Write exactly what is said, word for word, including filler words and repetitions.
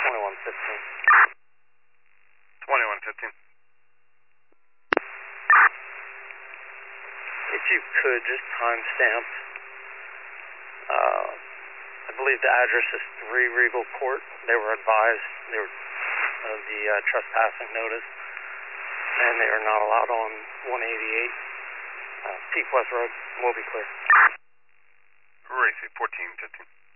twenty-one fifteen. twenty-one fifteen. If you could, just timestamp. Uh, I believe the address is three Regal Court. They were advised they were of the uh, trespassing notice, and they are not allowed on one eighty-eight uh, Peak West Road. We'll be clear. Racy, fourteen fifteen.